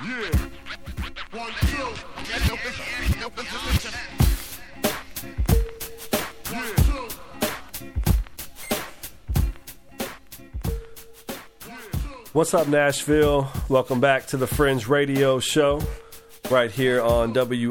What's up, Nashville? Welcome back to the Fringe Radio Show right here on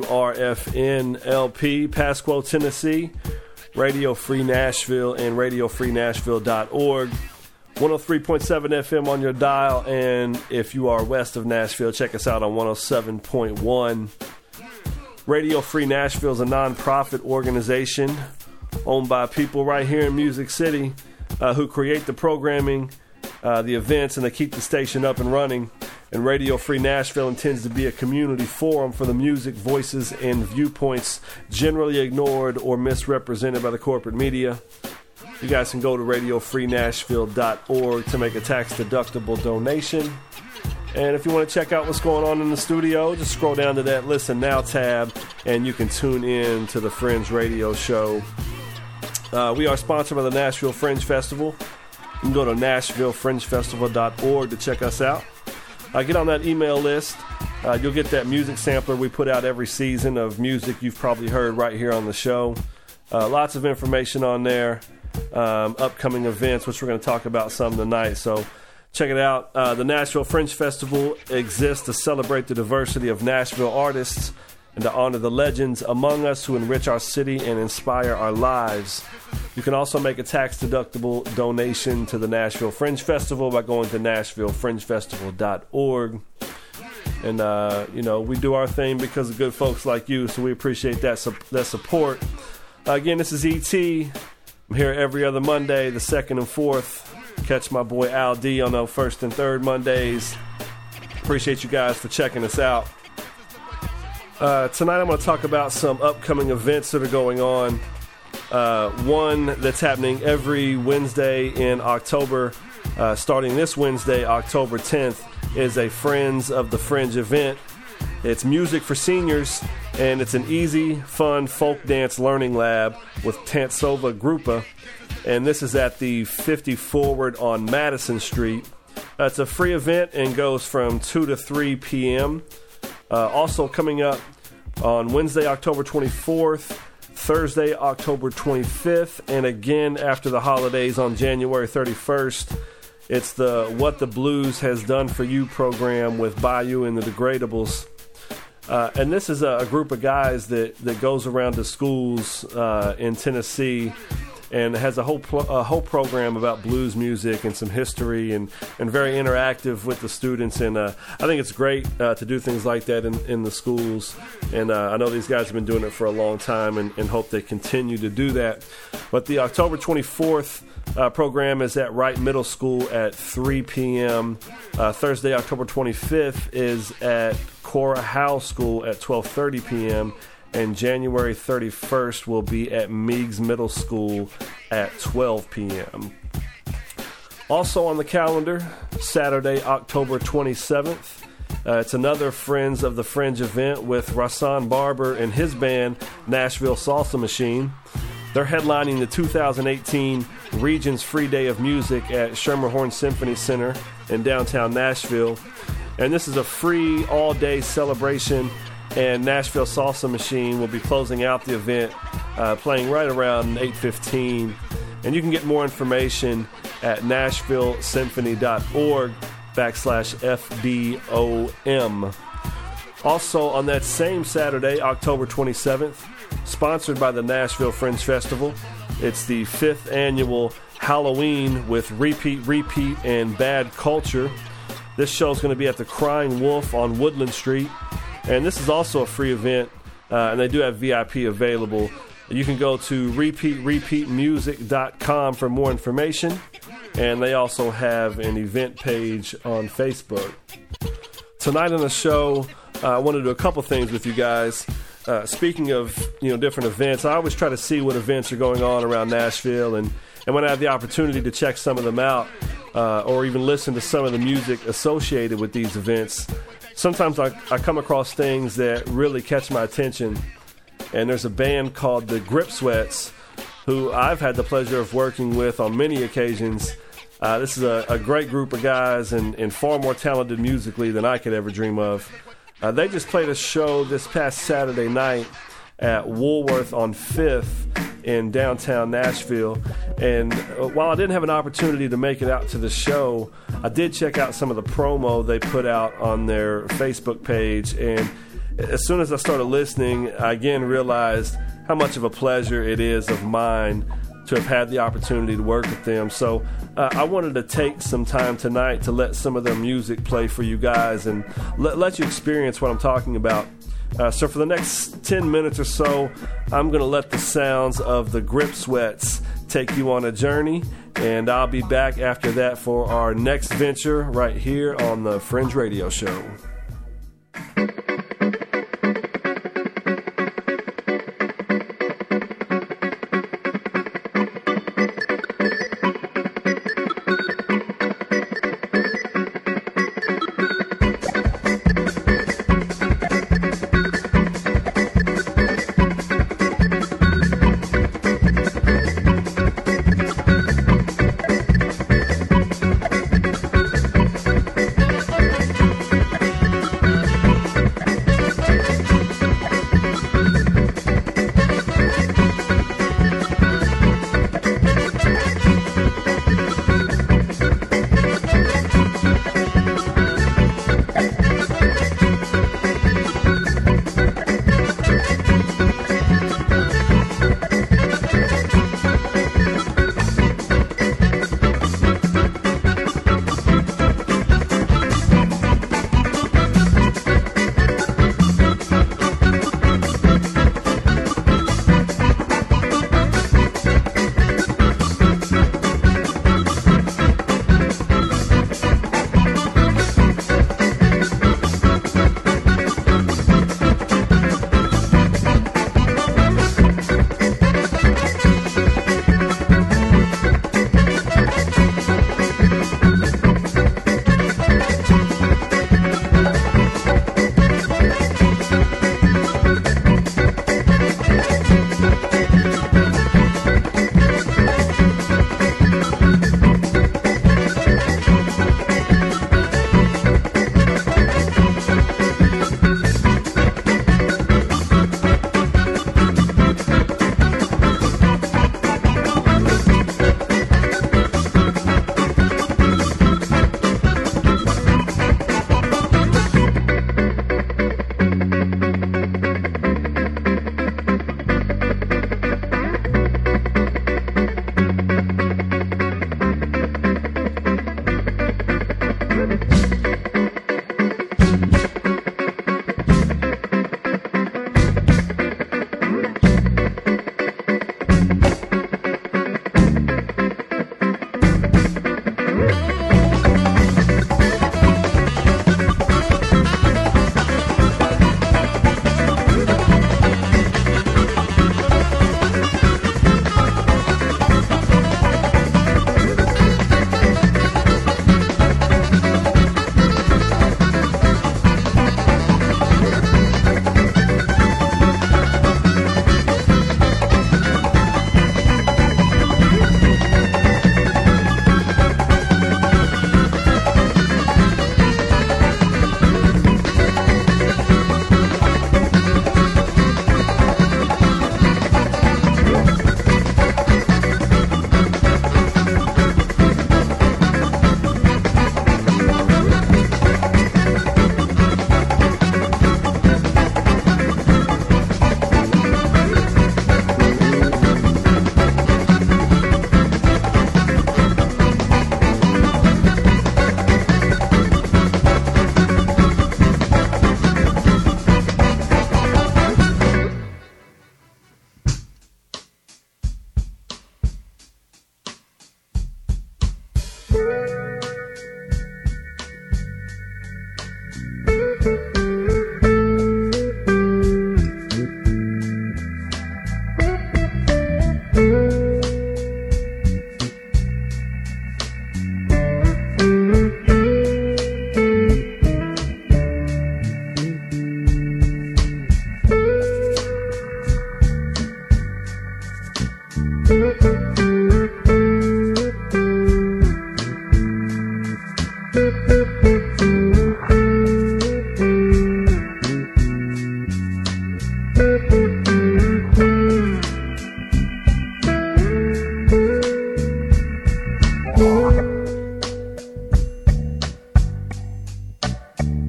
WRFN-LP, Pasquo, Tennessee, Radio Free Nashville, and RadioFreeNashville.org. 103.7 FM on your dial, and if you are west of Nashville, check us out on 107.1. Radio Free Nashville is a nonprofit organization owned by people right here in Music City who create the programming, the events, and they keep the station up and running. And Radio Free Nashville intends to be a community forum for the music, voices, and viewpoints generally ignored or misrepresented by the corporate media. You guys can go to RadioFreeNashville.org to make a tax-deductible donation. And if you want to check out what's going on in the studio, just scroll down to that Listen Now tab, and you can tune in to the Fringe Radio Show. We are sponsored by the Nashville Fringe Festival. You can go to NashvilleFringeFestival.org to check us out. Get on that email list. You'll get that music sampler we put out every season of music you've probably heard right here on the show. Lots of information on there. Upcoming events, which we're going to talk about some tonight. So check it out. The Nashville Fringe Festival exists to celebrate the diversity of Nashville artists and to honor the legends among us who enrich our city and inspire our lives. You can also make a tax-deductible donation to the Nashville Fringe Festival by going to NashvilleFringeFestival.org. And, we do our thing because of good folks like you, so we appreciate that support. Again, this is E.T. I'm here every other Monday, the 2nd and 4th. Catch my boy Al D on the 1st and 3rd Mondays. Appreciate you guys for checking us out. Tonight I'm going to talk about some upcoming events that are going on. One that's happening every Wednesday in October, starting this Wednesday, October 10th, is a Friends of the Fringe event. It's music for seniors, and it's an easy, fun folk dance learning lab with Tantsova Grupa, and this is at the 50 Forward on Madison Street. It's a free event and goes from 2 to 3 p.m. Also coming up on Wednesday, October 24th, Thursday, October 25th, and again after the holidays on January 31st. It's the What the Blues Has Done For You program with Bayou and the Degradables. And this is a group of guys that goes around to schools in Tennessee and has a whole program about blues music and some history and very interactive with the students. And I think it's great to do things like that in the schools. And I know these guys have been doing it for a long time and hope they continue to do that. But the October 24th program is at Wright Middle School at 3 p.m. Thursday, October 25th is at Cora Howe School at 12:30 p.m. And January 31st will be at Meigs Middle School at 12 p.m. Also on the calendar, Saturday, October 27th, it's another Friends of the Fringe event with Rahsaan Barber and his band, Nashville Salsa Machine. They're headlining the 2018 Regions Free Day of Music at Schermerhorn Symphony Center in downtown Nashville. And this is a free all-day celebration, and Nashville Salsa Machine will be closing out the event, playing right around 8:15. And you can get more information at NashvilleSymphony.org/FDOM. Also on that same Saturday, October 27th, sponsored by the Nashville Fringe Festival, it's the 5th annual Halloween with Repeat, and Bad Culture. This show is going to be at the Crying Wolf on Woodland Street. And this is also a free event, and they do have VIP available. You can go to repeatmusic.com for more information, and they also have an event page on Facebook. Tonight on the show, I want to do a couple things with you guys. Speaking of different events, I always try to see what events are going on around Nashville, and when I have the opportunity to check some of them out, or even listen to some of the music associated with these events, sometimes I come across things that really catch my attention. And there's a band called the Grip Sweats, who I've had the pleasure of working with on many occasions. This is a great group of guys and far more talented musically than I could ever dream of. They just played a show this past Saturday night at Woolworth on 5th in downtown Nashville. And while I didn't have an opportunity to make it out to the show, I did check out some of the promo they put out on their Facebook page. And as soon as I started listening, I again realized how much of a pleasure it is of mine to have had the opportunity to work with them. So I wanted to take some time tonight to let some of their music play for you guys and let you experience what I'm talking about. So for the next 10 minutes or so, I'm going to let the sounds of the Grip Sweats take you on a journey, and I'll be back after that for our next venture right here on the Fringe Radio Show.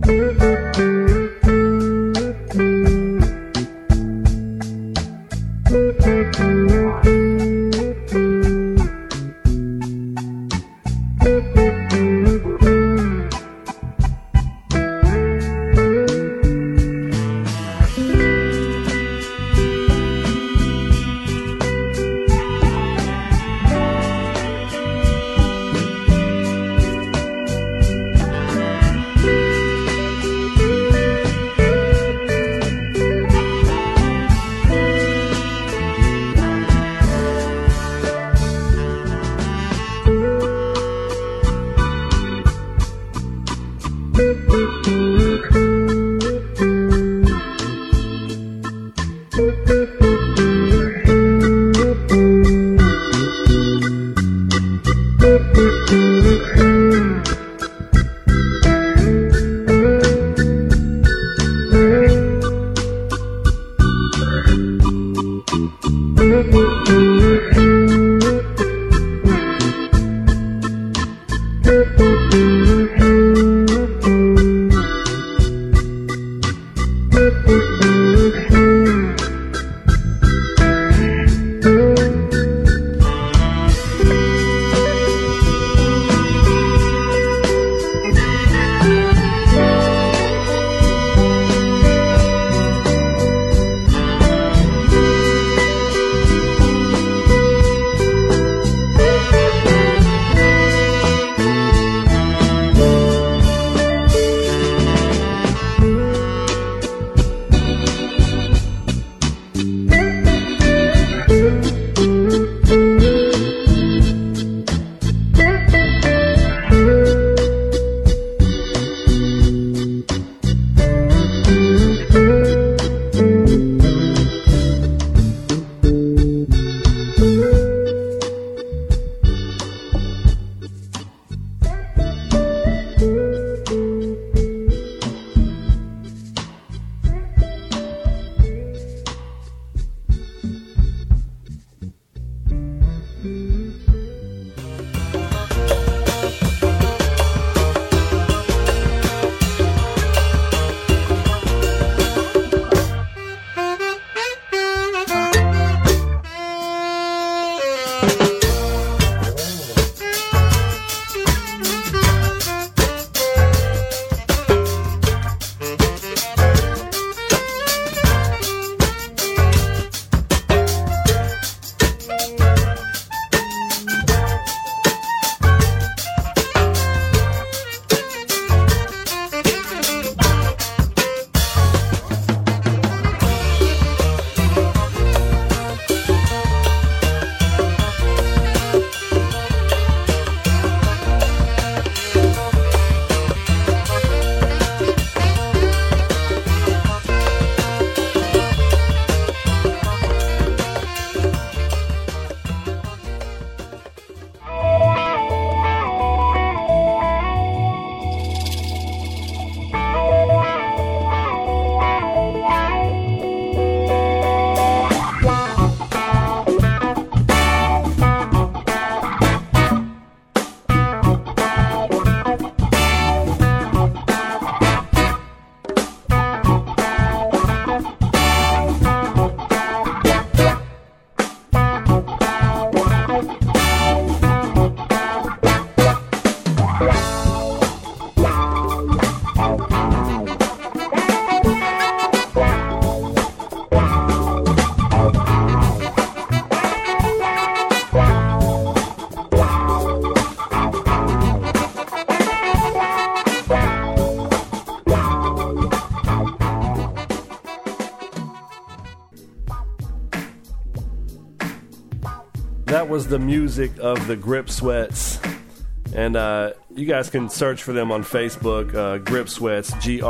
That was the music of the Grip Sweats. And you guys can search for them on Facebook, Grip Sweats,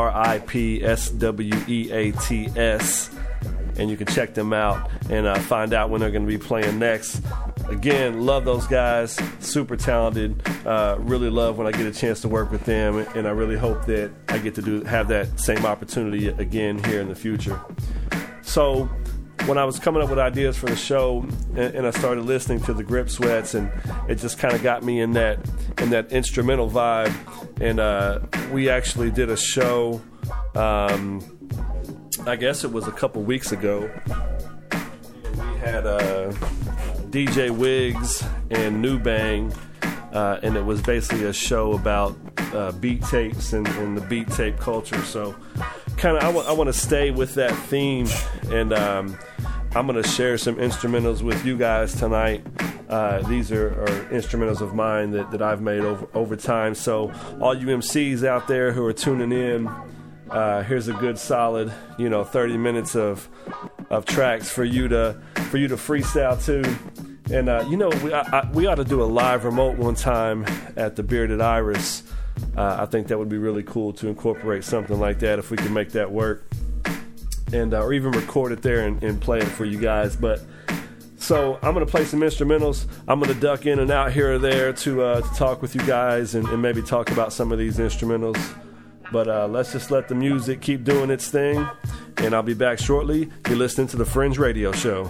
GRIPSWEATS. And you can check them out and find out when they're going to be playing next. Again, love those guys, super talented. Really love when I get a chance to work with them, and I really hope that I get to have that same opportunity again here in the future. So when I was coming up with ideas for the show, and I started listening to the Grip Sweats, and it just kind of got me in that instrumental vibe. And we actually did a show. I guess it was a couple weeks ago. We had DJ Wiggs and New Bang, and it was basically a show about beat tapes and the beat tape culture. So kind of I want to stay with that theme, and I'm going to share some instrumentals with you guys tonight. These are instrumentals of mine that I've made over time. So all you MCs out there who are tuning in, here's a good solid 30 minutes of tracks for you to freestyle to. And we ought to do a live remote one time at the Bearded Iris. I think that would be really cool to incorporate something like that if we can make that work, and or even record it there and play it for you guys. But so I'm going to play some instrumentals. I'm going to duck in and out here or there to talk with you guys and maybe talk about some of these instrumentals. But let's just let the music keep doing its thing, and I'll be back shortly. You're listening to The Fringe Radio Show.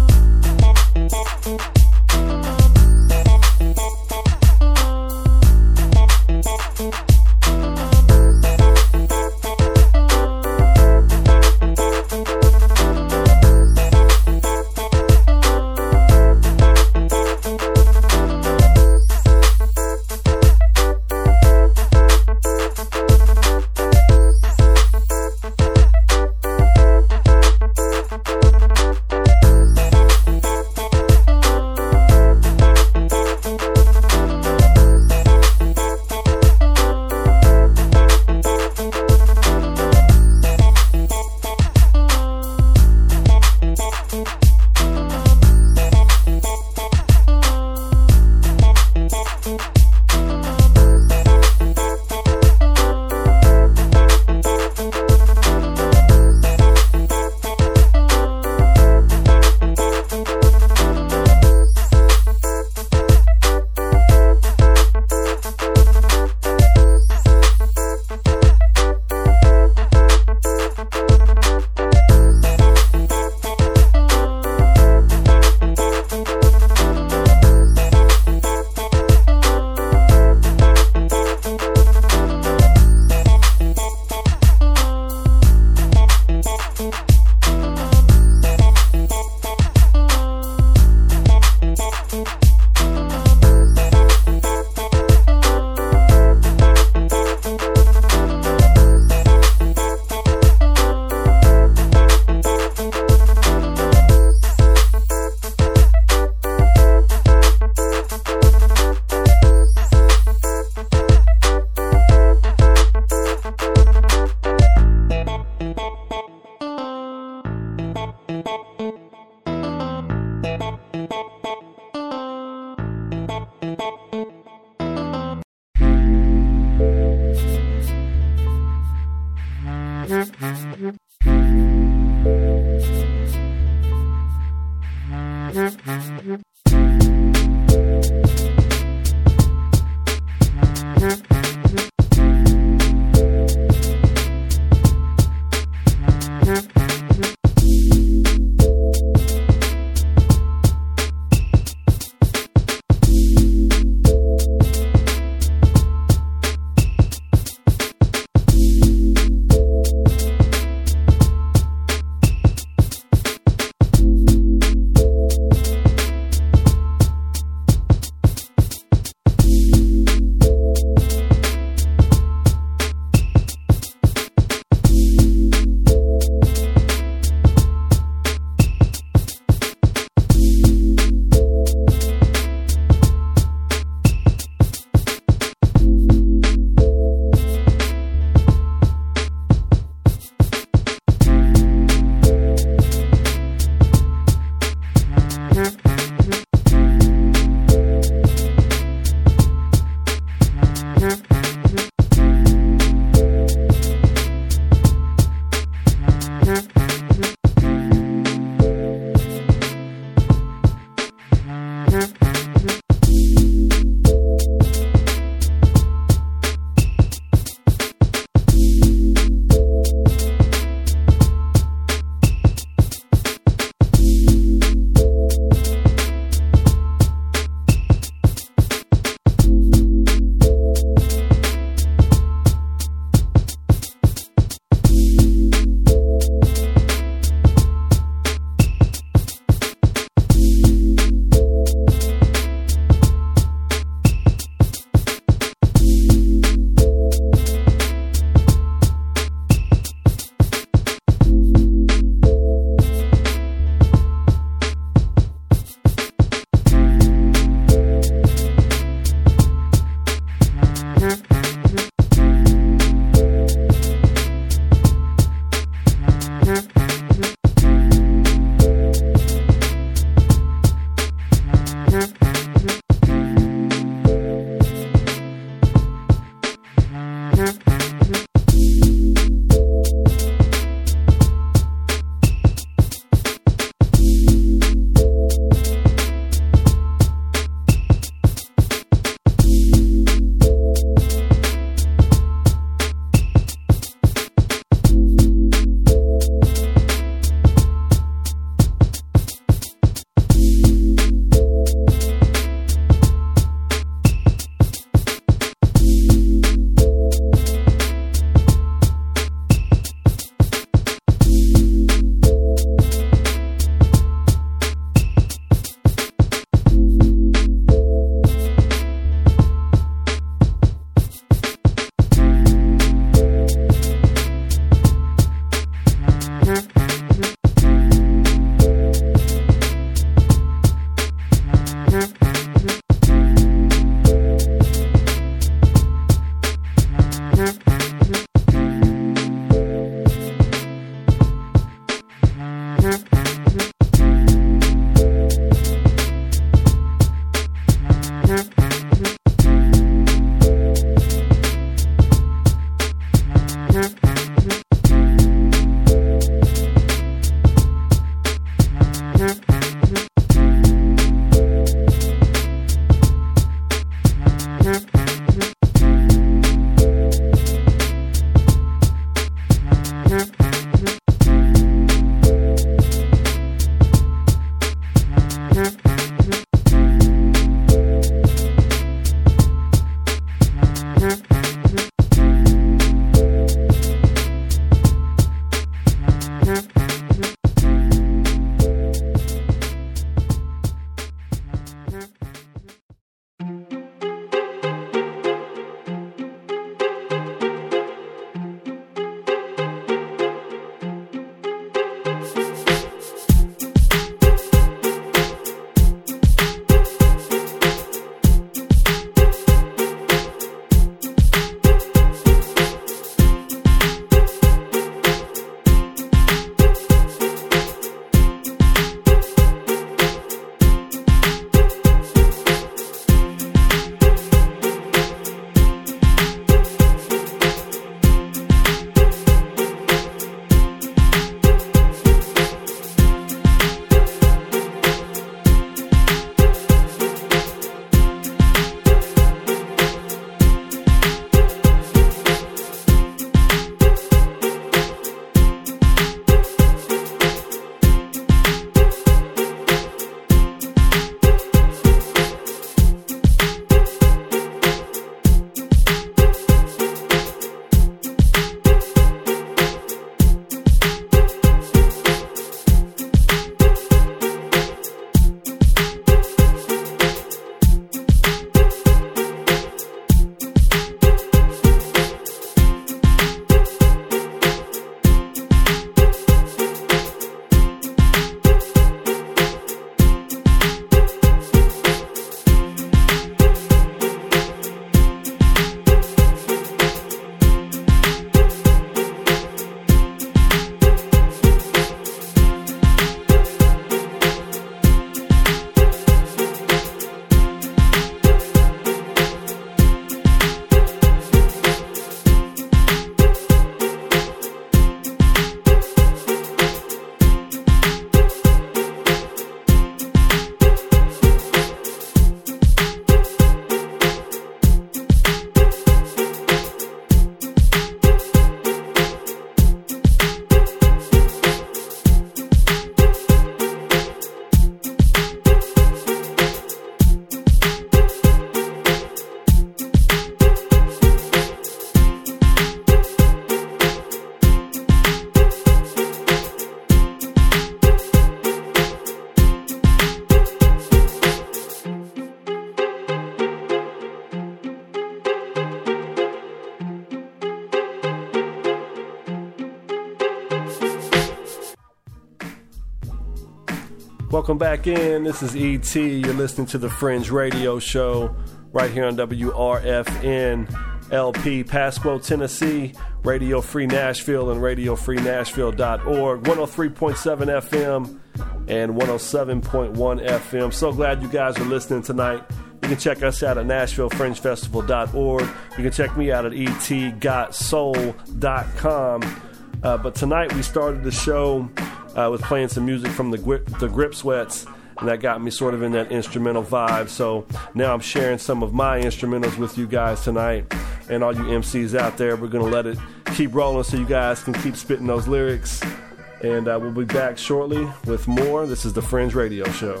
Welcome back in. This is ET. You're listening to the Fringe Radio Show right here on WRFN LP, Pasco, Tennessee, Radio Free Nashville and RadioFreeNashville.org, 103.7 FM and 107.1 FM. So glad you guys are listening tonight. You can check us out at NashvilleFringeFestival.org. You can check me out at etgotsoul.com. But tonight we started the show with playing some music from the Grip Sweats, and that got me sort of in that instrumental vibe. So now I'm sharing some of my instrumentals with you guys tonight. And all you MCs out there, we're going to let it keep rolling so you guys can keep spitting those lyrics. And we'll be back shortly with more. This is the Fringe Radio Show.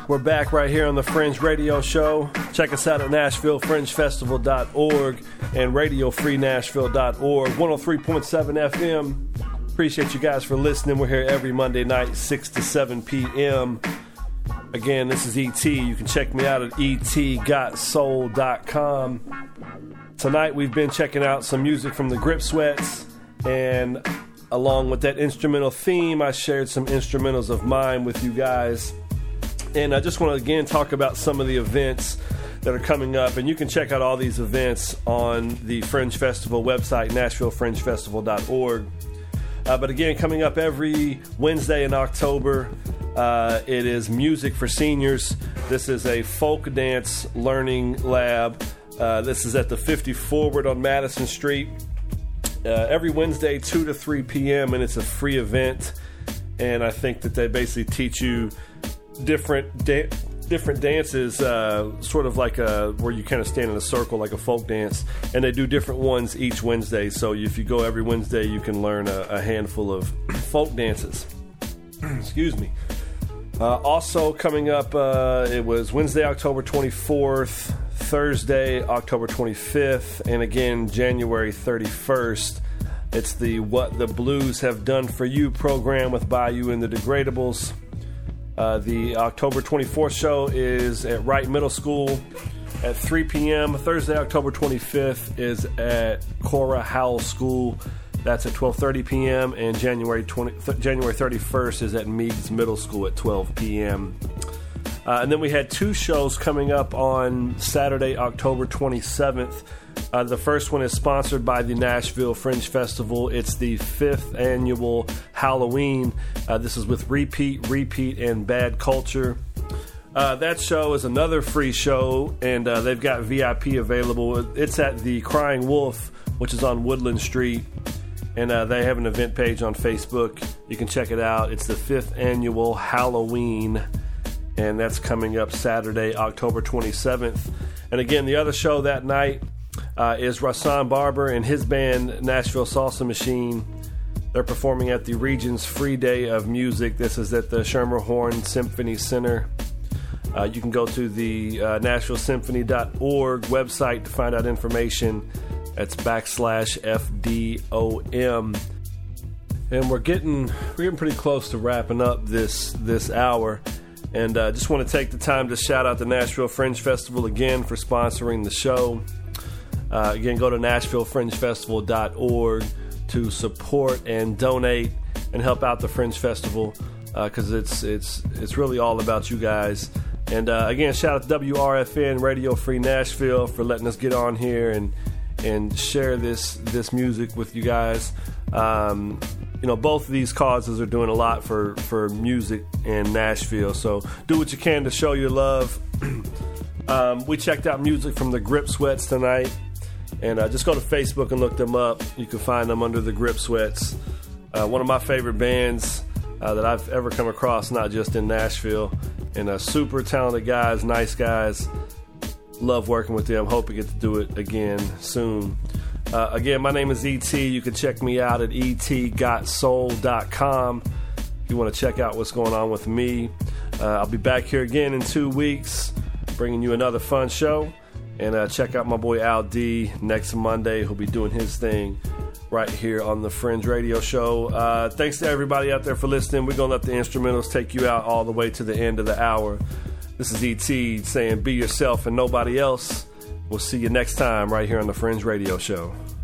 We're back right here on the Fringe Radio Show. Check us out at NashvilleFringeFestival.org and RadioFreeNashville.org, 103.7 FM. Appreciate you guys for listening. We're here every Monday night, 6 to 7 p.m. Again, this is E.T. You can check me out at etgotsoul.com. Tonight we've been checking out some music from the Grip Sweats, and along with that instrumental theme, I shared some instrumentals of mine with you guys. And I just want to again talk about some of the events that are coming up. And you can check out all these events on the Fringe Festival website, NashvilleFringeFestival.org. But again, coming up every Wednesday in October, it is Music for Seniors. This is a folk dance learning lab. This is at the 50 Forward on Madison Street. Every Wednesday, 2 to 3 p.m., and it's a free event. And I think that they basically teach you different dances, sort of like where you kind of stand in a circle like a folk dance, and they do different ones each Wednesday. So if you go every Wednesday, you can learn a handful of folk dances. Excuse me. Also coming up, it was Wednesday, October 24th, Thursday, October 25th, and again January 31st. It's the What the Blues Have Done for You program with Bayou and the Degradables. The October 24th show is at Wright Middle School at 3 p.m. Thursday, October 25th is at Cora Howell School. That's at 12:30 p.m. And January 31st is at Meigs Middle School at 12 p.m. And then we had two shows coming up on Saturday, October 27th. The first one is sponsored by the Nashville Fringe Festival. It's the 5th annual Halloween. This is with Repeat, and Bad Culture. That show is another free show, and they've got VIP available. It's at the Crying Wolf, which is on Woodland Street, and they have an event page on Facebook. You can check it out. It's the 5th annual Halloween, and that's coming up Saturday, October 27th. And again, the other show that night is Rahsaan Barber and his band Nashville Salsa Machine. They're performing at the Region's Free Day of Music. This is at the Schermerhorn Symphony Center. You can go to the NashvilleSymphony.org website to find out information. That's /FDOM. And we're getting pretty close to wrapping up this hour. And just want to take the time to shout out the Nashville Fringe Festival again for sponsoring the show. Again, go to NashvilleFringeFestival.org to support and donate and help out the Fringe Festival, because it's really all about you guys. And again, shout out to WRFN Radio Free Nashville for letting us get on here and share this music with you guys. Both of these causes are doing a lot for music in Nashville, so do what you can to show your love. We checked out music from the Grip Sweats tonight, and just go to Facebook and look them up. You can find them under the Grip Sweats. One of my favorite bands that I've ever come across, not just in Nashville, and super talented guys, nice guys. Love working with them. Hope we get to do it again soon. Again, my name is E.T. You can check me out at etgotsoul.com if you want to check out what's going on with me. I'll be back here again in 2 weeks, bringing you another fun show. And check out my boy Al D next Monday. He'll be doing his thing right here on the Fringe Radio Show. Thanks to everybody out there for listening. We're going to let the instrumentals take you out all the way to the end of the hour. This is E.T. saying be yourself and nobody else. We'll see you next time right here on the Fringe Radio Show.